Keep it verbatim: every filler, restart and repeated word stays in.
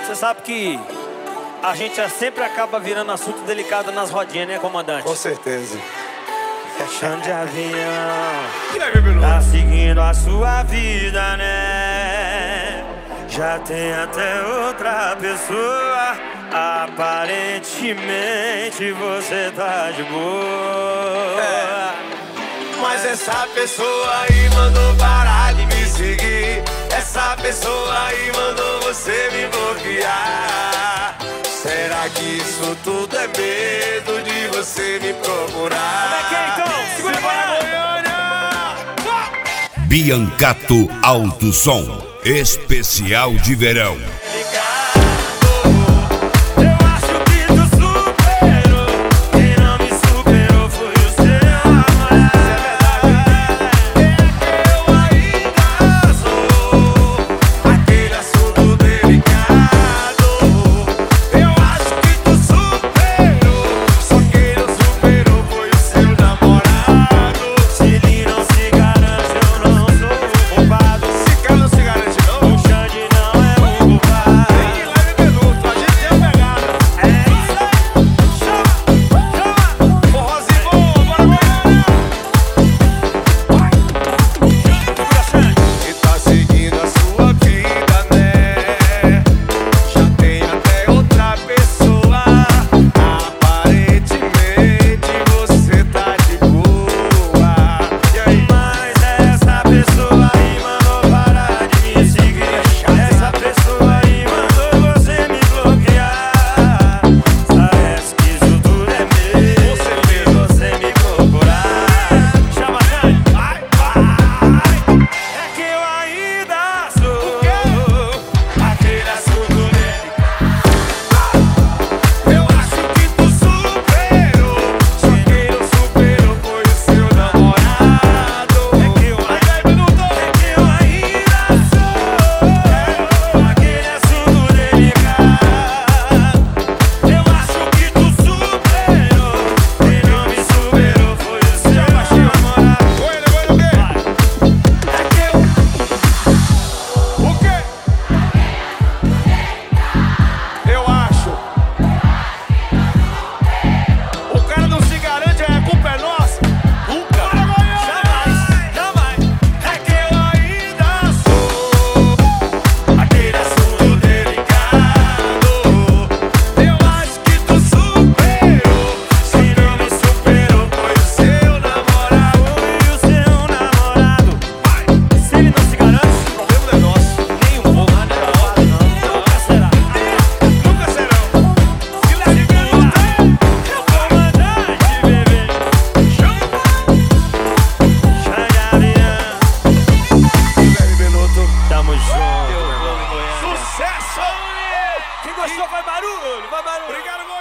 Você sabe que a gente sempre acaba virando assunto delicado nas rodinhas, né, comandante? Com certeza. Chão de avião, tá seguindo a sua vida, né? Já tem até outra pessoa. Aparentemente você tá de boa, é. Mas essa pessoa aí mandou parar de me seguir. Essa pessoa aí mandou você me bloquear. Será que isso tudo é medo de você me procurar? Como é que é então? Segura para Goiânia! Biancato Alto Som, especial de verão. Sucesso! Quem gostou vai barulho, vai barulho. Obrigado,